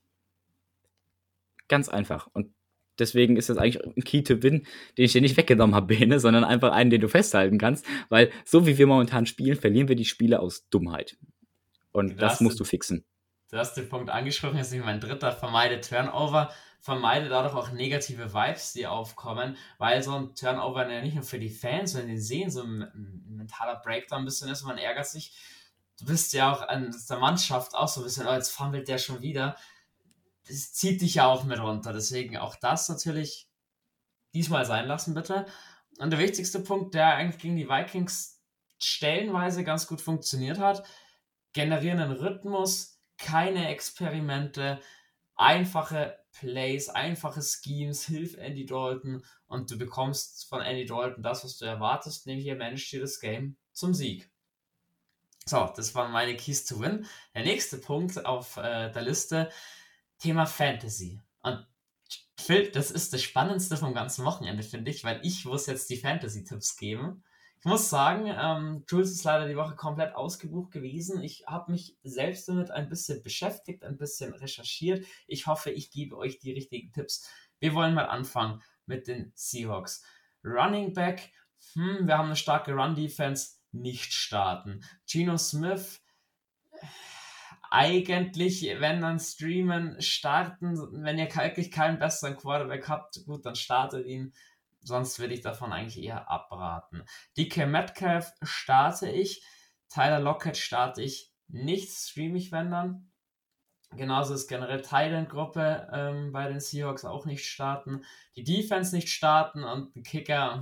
Ganz einfach. Und deswegen ist das eigentlich ein Key to Win, den ich dir nicht weggenommen habe, Bene, sondern einfach einen, den du festhalten kannst. Weil so wie wir momentan spielen, verlieren wir die Spiele aus Dummheit. Und das musst du fixen. Du hast den Punkt angesprochen, das ist mein dritter, vermeide Turnover, vermeide dadurch auch negative Vibes, die aufkommen, weil so ein Turnover ja nicht nur für die Fans, wenn die sehen, so ein mentaler Breakdown ein bisschen ist, man ärgert sich. Du bist ja auch an der Mannschaft auch so ein bisschen, oh, jetzt fummelt der schon wieder. das zieht dich ja auch mit runter. Deswegen auch das natürlich diesmal sein lassen, bitte. Und der wichtigste Punkt, der eigentlich gegen die Vikings stellenweise ganz gut funktioniert hat, generieren einen Rhythmus, keine Experimente, einfache Plays, einfache Schemes, hilf Andy Dalton und du bekommst von Andy Dalton das, was du erwartest, nämlich er managt dir das Game zum Sieg. So, das waren meine Keys to Win. Der nächste Punkt auf der Liste, Thema Fantasy. Und Phil, das ist das Spannendste vom ganzen Wochenende, finde ich, weil ich muss jetzt die Fantasy-Tipps geben. Ich muss sagen, Jules ist leider die Woche komplett ausgebucht gewesen. Ich habe mich selbst damit ein bisschen beschäftigt, ein bisschen recherchiert. Ich hoffe, ich gebe euch die richtigen Tipps. Wir wollen mal anfangen mit den Seahawks. Running Back, wir haben eine starke Run-Defense, nicht starten. Geno Smith, eigentlich, wenn dann streamen, starten, wenn ihr wirklich keinen besseren Quarterback habt, gut, dann startet ihn. Sonst würde ich davon eigentlich eher abraten. DK Metcalf starte ich. Tyler Lockett starte ich nicht. Streame ich, wenn dann. Genauso ist generell Thailand-Gruppe bei den Seahawks auch nicht starten. Die Defense nicht starten und ein Kicker,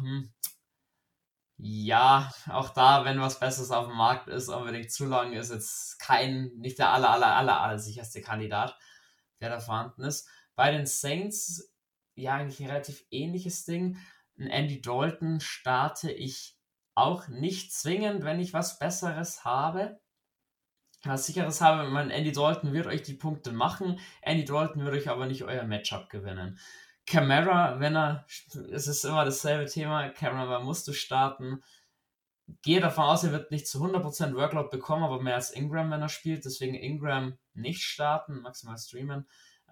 ja, auch da, wenn was Besseres auf dem Markt ist, unbedingt zu lang ist jetzt nicht der aller sicherste Kandidat, der da vorhanden ist. Bei den Saints, ja, eigentlich ein relativ ähnliches Ding. Ein Andy Dalton starte ich auch nicht zwingend, wenn ich was Besseres habe. Was Sicheres habe, mein Andy Dalton wird euch die Punkte machen. Andy Dalton wird euch aber nicht euer Matchup gewinnen. Camara, es ist immer dasselbe Thema, Camara musst du starten. Gehe davon aus, er wird nicht zu 100% Workload bekommen, aber mehr als Ingram, wenn er spielt. Deswegen Ingram nicht starten, maximal streamen.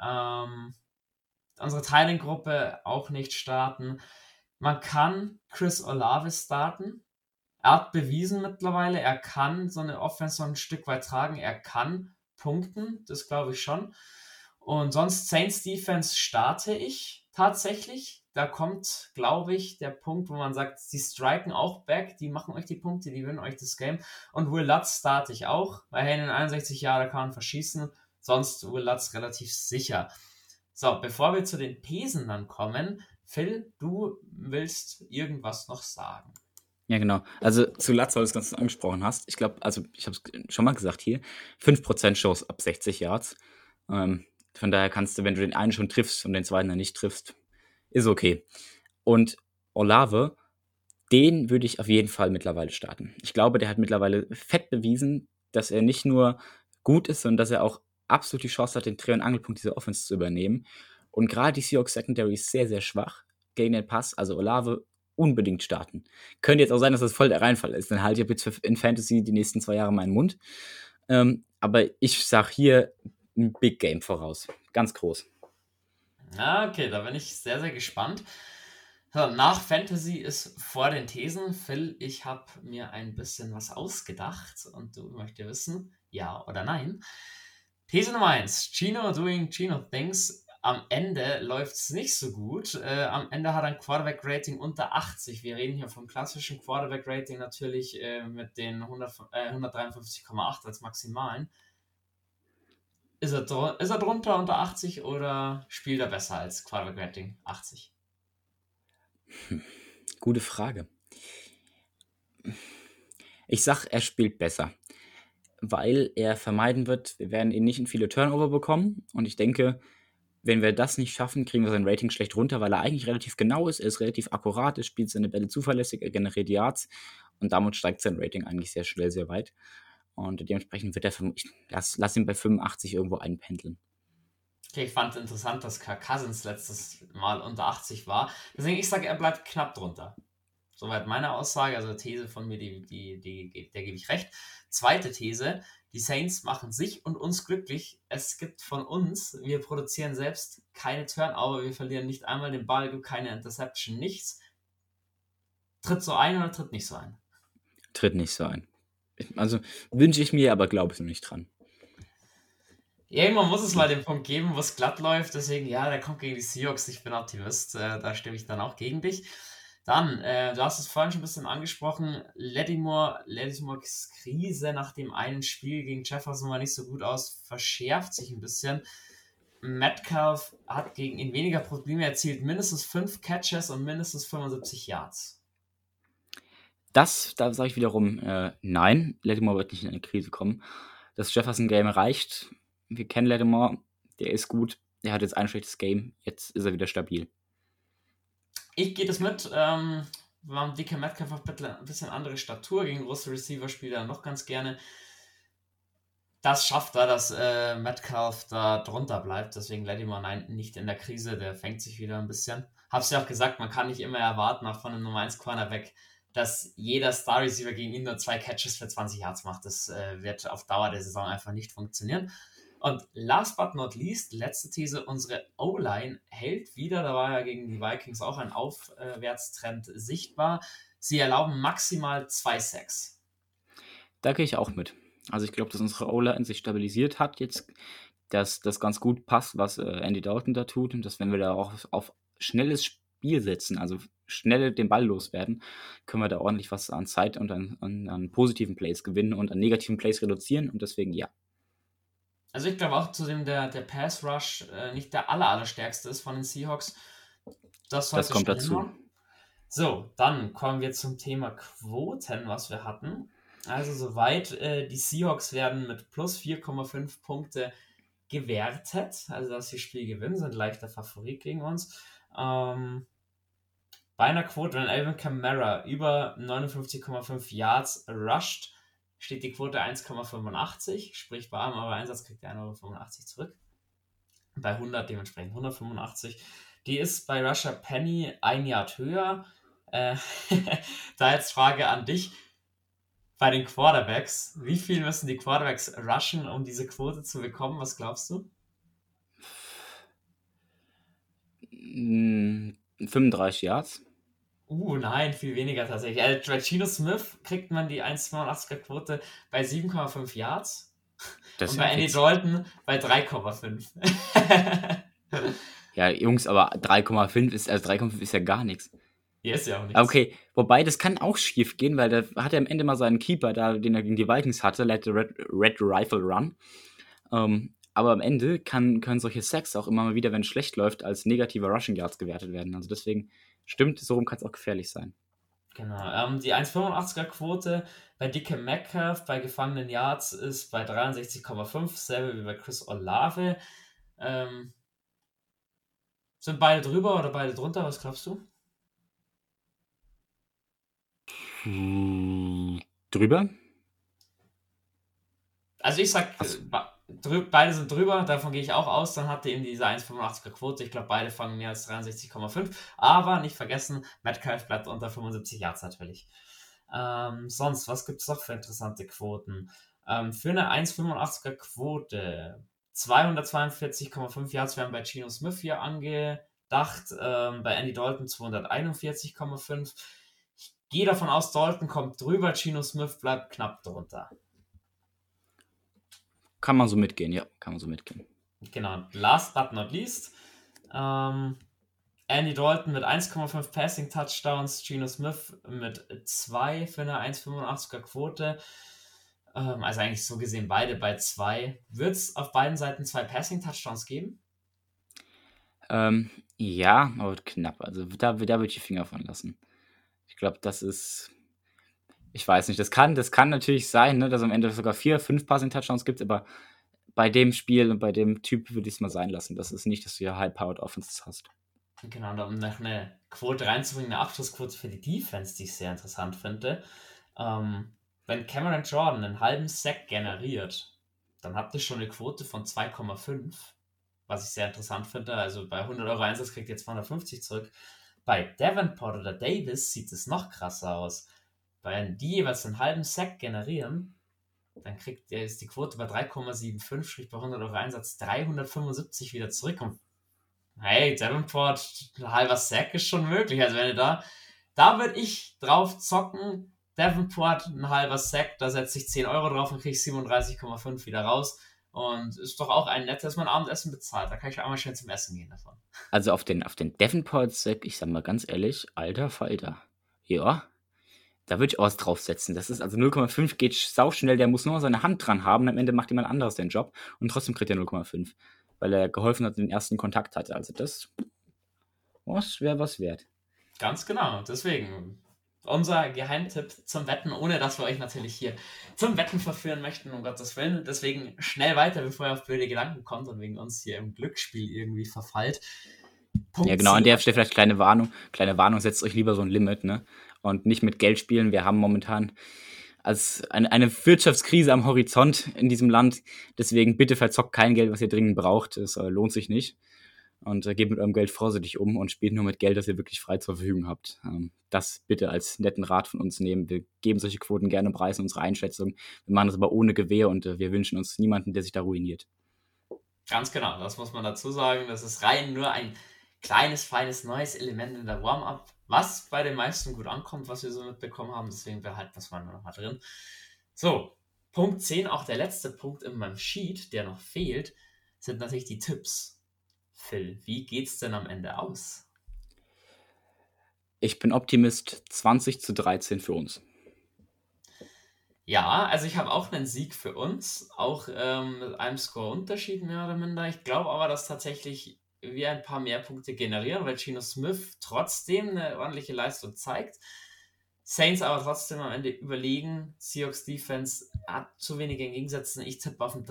Unsere Teiling-Gruppe auch nicht starten. Man kann Chris Olave starten. Er hat bewiesen mittlerweile, er kann so eine Offense so ein Stück weit tragen. Er kann punkten, das glaube ich schon. Und sonst Saints Defense starte ich tatsächlich. Da kommt, glaube ich, der Punkt, wo man sagt, die striken auch back, die machen euch die Punkte, die gewinnen euch das Game. Und Will Lutz starte ich auch, weil Hayden 61 Jahre kann man verschießen. Sonst Will Lutz relativ sicher. So, bevor wir zu den Thesen dann kommen, Phil, du willst irgendwas noch sagen. Ja, genau. Also zu Latz, weil du es ganz angesprochen hast. Ich glaube, also ich habe es schon mal gesagt hier, 5% Chance ab 60 Yards. Von daher kannst du, wenn du den einen schon triffst und den zweiten dann nicht triffst, ist okay. Und Olave, den würde ich auf jeden Fall mittlerweile starten. Ich glaube, der hat mittlerweile fett bewiesen, dass er nicht nur gut ist, sondern dass er auch absolut die Chance hat, den Dreh- und Angelpunkt dieser Offense zu übernehmen. Und gerade die Seahawks Secondary ist sehr, sehr schwach gegen den Pass. Also Olave unbedingt starten. Könnte jetzt auch sein, dass das voll der Reinfall ist. Dann halte ich jetzt in Fantasy die nächsten 2 Jahre meinen Mund. Aber ich sage hier ein Big Game voraus. Ganz groß. Okay, da bin ich sehr, sehr gespannt. So, nach Fantasy ist vor den Thesen. Phil, ich habe mir ein bisschen was ausgedacht und du möchtest wissen, ja oder nein. These Nummer 1. Gino doing Gino things. Am Ende läuft es nicht so gut. Am Ende hat er ein Quarterback-Rating unter 80. Wir reden hier vom klassischen Quarterback-Rating natürlich mit den 153,8 als maximalen. Ist er drunter unter 80 oder spielt er besser als Quarterback-Rating 80? Gute Frage. Ich sag, er spielt besser, weil er vermeiden wird, wir werden ihn nicht in viele Turnover bekommen. Und ich denke, wenn wir das nicht schaffen, kriegen wir sein Rating schlecht runter, weil er eigentlich relativ genau ist, er ist relativ akkurat, er spielt seine Bälle zuverlässig, er generiert Yards und damit steigt sein Rating eigentlich sehr schnell, sehr weit. Und dementsprechend wird er, lass ihn bei 85 irgendwo einpendeln. Okay, ich fand es interessant, dass Kirk Cousins letztes Mal unter 80 war. Deswegen, ich sage, er bleibt knapp drunter. Soweit meine Aussage, also These von mir, der gebe ich recht. Zweite These, die Saints machen sich und uns glücklich. Es gibt von uns, wir produzieren selbst keine Turnover, wir verlieren nicht einmal den Ball, gibt keine Interception, nichts. Tritt so ein oder tritt nicht so ein? Tritt nicht so ein. Also wünsche ich mir, aber glaube ich noch nicht dran. Irgendwann muss es mal den Punkt geben, wo es glatt läuft. Deswegen, ja, der kommt gegen die Seahawks. Ich bin Optimist. Da stimme ich dann auch gegen dich. Dann, du hast es vorhin schon ein bisschen angesprochen. Lattimores Krise nach dem einen Spiel gegen Jefferson war nicht so gut aus. Verschärft sich ein bisschen. Metcalf hat gegen ihn weniger Probleme erzielt, mindestens 5 Catches und mindestens 75 Yards. Da sage ich wiederum, nein, Lattimore wird nicht in eine Krise kommen. Das Jefferson-Game reicht. Wir kennen Lattimore, der ist gut. Er hat jetzt ein schlechtes Game, jetzt ist er wieder stabil. Ich gehe das mit. DK Metcalf hat ein bisschen andere Statur. Gegen große Receiver spielt er noch ganz gerne. Das schafft er, dass Metcalf da drunter bleibt. Deswegen Lattimore, nein, nicht in der Krise. Der fängt sich wieder ein bisschen. Hab's ja auch gesagt, man kann nicht immer erwarten, auch von einem Nummer 1 Cornerback, dass jeder Star Receiver gegen ihn nur 2 Catches für 20 Yards macht. Das wird auf Dauer der Saison einfach nicht funktionieren. Und last but not least, letzte These, unsere O-Line hält wieder, da war ja gegen die Vikings auch ein Aufwärtstrend sichtbar. Sie erlauben maximal 2 Sacks. Da gehe ich auch mit. Also ich glaube, dass unsere O-Line sich stabilisiert hat jetzt, dass das ganz gut passt, was Andy Dalton da tut und dass wenn wir da auch auf schnelles Spiel setzen, also schnell den Ball loswerden, können wir da ordentlich was an Zeit und an positiven Plays gewinnen und an negativen Plays reduzieren und deswegen ja. Also ich glaube auch zudem der Pass Rush nicht der allerstärkste ist von den Seahawks. Das kommt dazu. Machen. So, dann kommen wir zum Thema Quoten, was wir hatten. Also soweit, die Seahawks werden mit plus 4,5 Punkte gewertet, also dass sie das Spiel gewinnen, sind leichter Favorit gegen uns. Bei einer Quote, wenn Alvin Kamara über 59,5 Yards rusht, steht die Quote 1,85, sprich bei einem Euro-Einsatz kriegt er 1,85 Euro zurück. Bei 100 dementsprechend 185. Die ist bei Rusher Penny 1 Yard höher. Da jetzt Frage an dich. Bei den Quarterbacks, wie viel müssen die Quarterbacks rushen, um diese Quote zu bekommen? Was glaubst du? 35 Yards. Nein, viel weniger tatsächlich. Bei Geno Smith kriegt man die 1,82er Quote bei 7,5 Yards. Das und bei Andy Dalton bei 3,5. Ja, Jungs, aber 3,5 ist ja gar nichts. Ja, ist ja auch nichts. Okay, wobei, das kann auch schief gehen, weil da hat er am Ende mal seinen Keeper, den er gegen die Vikings hatte, let the Red Rifle run. Aber am Ende können solche Sacks auch immer mal wieder, wenn es schlecht läuft, als negativer Rushing Yards gewertet werden. Also deswegen stimmt, so rum kann es auch gefährlich sein. Genau. Die 1,85er Quote bei DK Metcalf bei gefangenen Yards ist bei 63,5, selbe wie bei Chris Olave. Sind beide drüber oder beide drunter? Was glaubst du? Drüber? Also ich sag, beide sind drüber, davon gehe ich auch aus. Dann hatte eben diese 1,85er Quote. Ich glaube, beide fangen mehr als 63,5. Aber nicht vergessen, Metcalf bleibt unter 75 Yards natürlich. Sonst, was gibt es noch für interessante Quoten? Für eine 1,85er Quote 242,5 Yards werden bei Geno Smith hier angedacht. Bei Andy Dalton 241,5. Ich gehe davon aus, Dalton kommt drüber, Geno Smith bleibt knapp drunter. Kann man so mitgehen, ja, kann man so mitgehen. Genau, last but not least, Andy Dalton mit 1,5 Passing Touchdowns, Geno Smith mit 2 für eine 1,85er Quote. Also eigentlich so gesehen beide bei 2. Wird es auf beiden Seiten 2 Passing Touchdowns geben? Ja, aber knapp. Also da würde ich die Finger von lassen. Ich glaube, das ist... Ich weiß nicht, das kann natürlich sein, ne, dass am Ende sogar 4, 5 Passing-Touchdowns gibt, aber bei dem Spiel und bei dem Typ würde ich es mal sein lassen. Das ist nicht, dass du ja High-Powered Offenses hast. Genau, um noch eine Quote reinzubringen, eine Abschlussquote für die Defense, die ich sehr interessant finde. Wenn Cameron Jordan einen halben Sack generiert, dann habt ihr schon eine Quote von 2,5, was ich sehr interessant finde. Also bei 100 Euro Einsatz kriegt ihr 250 zurück. Bei Davenport oder Davis sieht es noch krasser aus. Weil die jeweils einen halben Sack generieren, dann ist die Quote bei 3,75, sprich bei 100 Euro Einsatz 375 wieder zurück. Und hey, Davenport, ein halber Sack ist schon möglich. Also wenn ihr da würde ich drauf zocken, Davenport, ein halber Sack, da setze ich 10 Euro drauf und kriege ich 37,5 wieder raus. Und ist doch auch ein nettes, dass man Abendessen bezahlt. Da kann ich einmal schnell zum Essen gehen davon. Also auf den Davenport-Sack, ich sag mal ganz ehrlich, alter Falter. Ja, da würde ich auch was draufsetzen. Das ist also 0,5 geht sauschnell, der muss nur seine Hand dran haben und am Ende macht jemand anderes den Job und trotzdem kriegt er 0,5. weil er geholfen hat, den ersten Kontakt hatte. Also das wäre was wert. Ganz genau, deswegen unser Geheimtipp zum Wetten, ohne dass wir euch natürlich hier zum Wetten verführen möchten, um Gottes Willen. Deswegen schnell weiter, bevor ihr auf blöde Gedanken kommt und wegen uns hier im Glücksspiel irgendwie verfallt. Punkt ja, genau, 10. An der Stelle vielleicht kleine Warnung, setzt euch lieber so ein Limit, ne? Und nicht mit Geld spielen. Wir haben momentan als eine Wirtschaftskrise am Horizont in diesem Land. Deswegen bitte verzockt kein Geld, was ihr dringend braucht. Es lohnt sich nicht. Und geht mit eurem Geld vorsichtig um und spielt nur mit Geld, das ihr wirklich frei zur Verfügung habt. Das bitte als netten Rat von uns nehmen. Wir geben solche Quoten gerne preis in unserer Einschätzung. Wir machen das aber ohne Gewähr und wir wünschen uns niemanden, der sich da ruiniert. Ganz genau, das muss man dazu sagen. Das ist rein nur ein kleines, feines, neues Element in der Warm-Up, was bei den meisten gut ankommt, was wir so mitbekommen haben. Deswegen behalten wir es mal noch mal drin. So, Punkt 10, auch der letzte Punkt in meinem Sheet, der noch fehlt, sind natürlich die Tipps. Phil, wie geht's denn am Ende aus? Ich bin Optimist, 20-13 für uns. Ja, also ich habe auch einen Sieg für uns, auch mit einem Score-Unterschied mehr oder minder. Ich glaube aber, dass tatsächlich wir ein paar mehr Punkte generieren, weil Geno Smith trotzdem eine ordentliche Leistung zeigt. Saints aber trotzdem am Ende überlegen. Seahawks Defense hat zu wenige Gegensätze. Ich tippe auf ein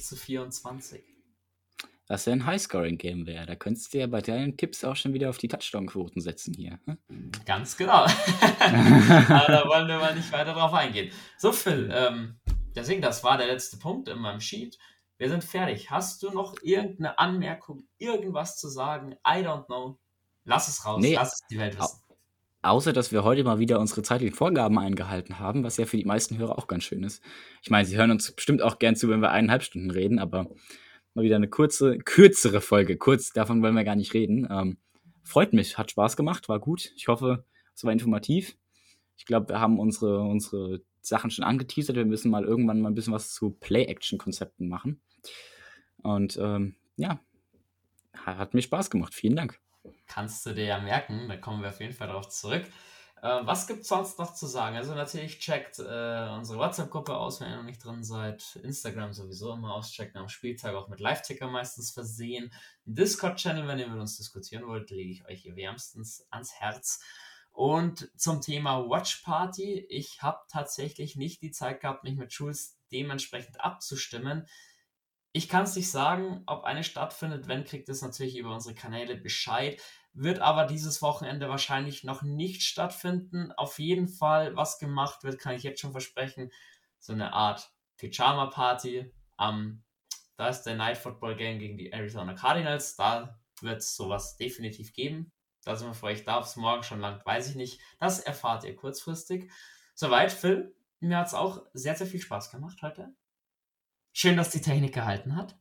30-24. Was ja ein Highscoring-Game wäre. Da könntest du ja bei deinen Tipps auch schon wieder auf die Touchdown-Quoten setzen hier. Ganz genau. Aber da wollen wir mal nicht weiter drauf eingehen. So, Phil, deswegen, das war der letzte Punkt in meinem Sheet. Wir sind fertig. Hast du noch irgendeine Anmerkung, irgendwas zu sagen? I don't know. Lass es raus. Nee, lass es die Welt wissen. Außer, dass wir heute mal wieder unsere zeitlichen Vorgaben eingehalten haben, was ja für die meisten Hörer auch ganz schön ist. Ich meine, sie hören uns bestimmt auch gern zu, wenn wir 1,5 Stunden reden, aber mal wieder eine kürzere Folge. Kurz, davon wollen wir gar nicht reden. Freut mich, hat Spaß gemacht, war gut. Ich hoffe, es war informativ. Ich glaube, wir haben unsere Sachen schon angeteasert. Wir müssen mal irgendwann mal ein bisschen was zu Play-Action-Konzepten machen. Und ja, hat mir Spaß gemacht. Vielen Dank. Kannst du dir ja merken, da kommen wir auf jeden Fall darauf zurück. Was gibt es sonst noch zu sagen? Also natürlich checkt unsere WhatsApp-Gruppe aus, wenn ihr noch nicht drin seid. Instagram sowieso immer auschecken, am Spieltag auch mit Live-Ticker meistens versehen. Discord-Channel, wenn ihr mit uns diskutieren wollt, lege ich euch hier wärmstens ans Herz. Und zum Thema Watch Party, ich habe tatsächlich nicht die Zeit gehabt, mich mit Jules dementsprechend abzustimmen. Ich kann es nicht sagen, ob eine stattfindet. Wenn, kriegt es natürlich über unsere Kanäle Bescheid. Wird aber dieses Wochenende wahrscheinlich noch nicht stattfinden. Auf jeden Fall, was gemacht wird, kann ich jetzt schon versprechen. So eine Art Pyjama-Party. Da ist der Night Football Game gegen die Arizona Cardinals. Da wird es sowas definitiv geben. Da sind wir für euch da. Ob es morgen schon langt, weiß ich nicht. Das erfahrt ihr kurzfristig. Soweit, Phil. Mir hat es auch sehr, sehr viel Spaß gemacht heute. Schön, dass die Technik gehalten hat.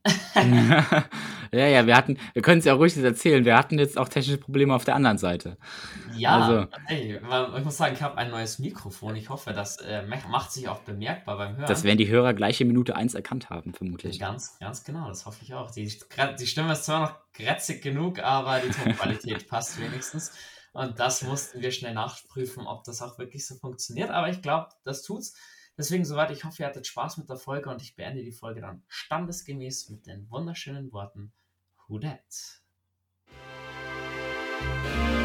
Ja, wir können es ja ruhig erzählen, wir hatten jetzt auch technische Probleme auf der anderen Seite. Ja, also, hey, ich muss sagen, ich habe ein neues Mikrofon. Ich hoffe, das macht sich auch bemerkbar beim Hören. Das werden die Hörer gleich in Minute 1 erkannt haben, vermutlich. Ganz genau, das hoffe ich auch. Die Stimme ist zwar noch grätzig genug, aber die Tonqualität passt wenigstens. Und das mussten wir schnell nachprüfen, ob das auch wirklich so funktioniert. Aber ich glaube, das tut's. Deswegen soweit, ich hoffe, ihr hattet Spaß mit der Folge und ich beende die Folge dann standesgemäß mit den wunderschönen Worten Who Dat?